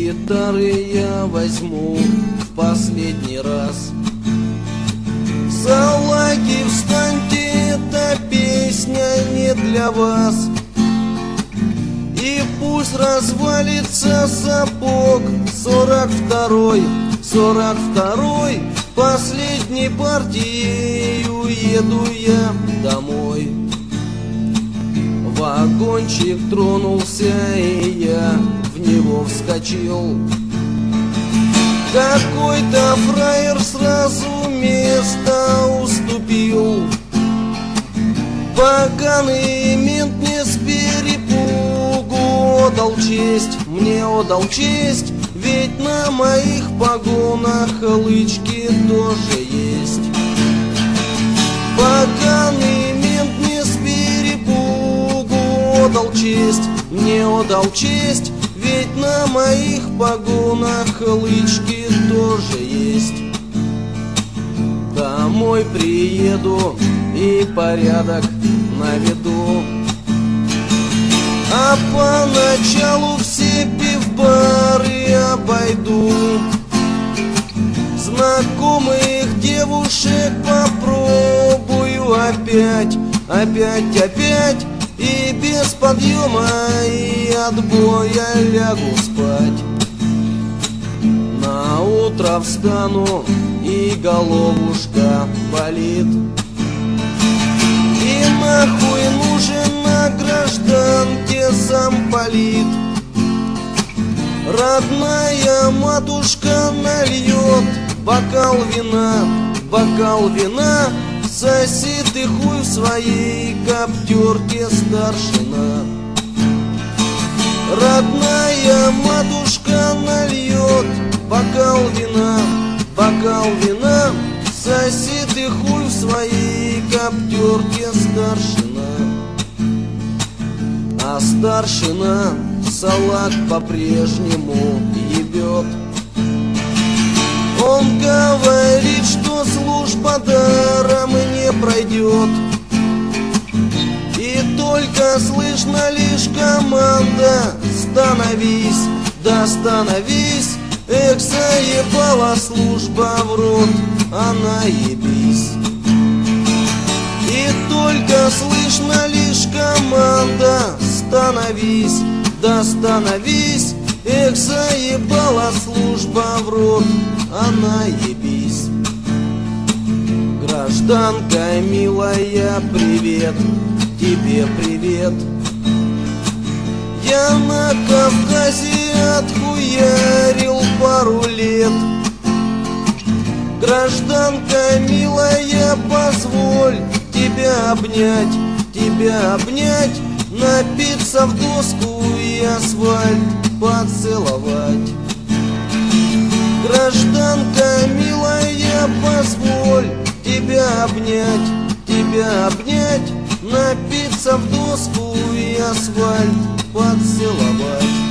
гитары я возьму в последний раз. Салаги, встаньте, эта песня не для вас. И пусть развалится сапог 42-й, 42-й, последней партией уеду я домой. Вагончик тронулся, и я в него вскочил. Какой-то фраер сразу место уступил. Поганый мент не с перепугу отдал честь, мне отдал честь, ведь на моих погонах лычки тоже есть. Поганый мент не с перепугу отдал честь, мне отдал честь, ведь на моих погонах лычки тоже есть. Домой приеду и порядок наведу, а поначалу все пивбары обойду. Знакомых девушек попробую опять, опять, и без подъема и отбоя лягу спать. На утро встану, и головушка болит. И нахуй нужен на гражданке замполит. Родная матушка нальет бокал вина, сосед и хуй в своей коптерке старшина. Родная матушка нальет бокал вина, сосед и хуй в своей коптерке старшина. А старшина салат по-прежнему ебет. Он говорит, что служба даром не пройдет. И только слышно лишь команда: становись, да становись. Эх, заебала служба в рот, она ебись. И только слышно лишь команда: становись, да становись. Эх, заебала служба в рот, она ебись. Гражданка милая, привет, тебе привет. Я на Кавказе отхуярил пару лет. Гражданка милая, позволь тебя обнять, напиться в доску и асфальт поцеловать. Гражданка милая, позволь тебя обнять, напиться в доску и асфальт поцеловать.